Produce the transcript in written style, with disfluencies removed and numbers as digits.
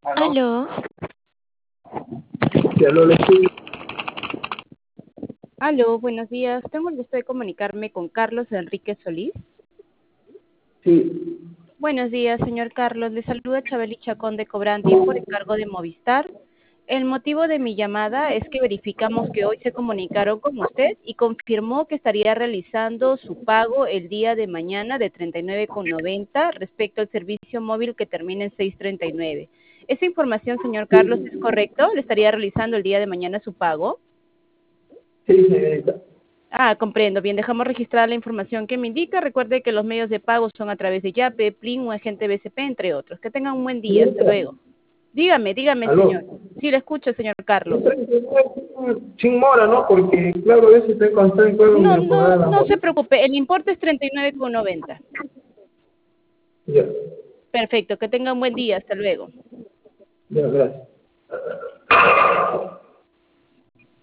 ¿Aló? Aló, Sí, aló, le escucho. Aló, buenos días. Tengo el gusto de comunicarme con Carlos Enrique Solís. Sí, Buenos días, señor Carlos. Le saluda Chabeli Chacón de Cobranding por encargo de Movistar. El motivo de mi llamada es que verificamos que hoy se comunicaron con usted y confirmó que estaría realizando su pago el día de mañana de 39,90 respecto al servicio móvil que termina en 639. ¿Esa información, señor Carlos, es sí, correcto? ¿Le estaría realizando el día de mañana su pago? sí, señorita. Ah, comprendo. Bien, dejamos registrada la información que me indica. Recuerde que los medios de pago son a través de Yape, Plin o agente BCP, entre otros. Que tengan un buen día. Hasta Señorita, luego. Dígame, aló. señor. Sí, le escucho, señor Carlos. Sin mora, ¿no? Porque, claro, a veces estoy cansado y puedo No, me no, cobrar la no mora. se preocupe. El importe es 39,90. Ya, Perfecto. Que tenga un buen día. Hasta luego. ya, gracias.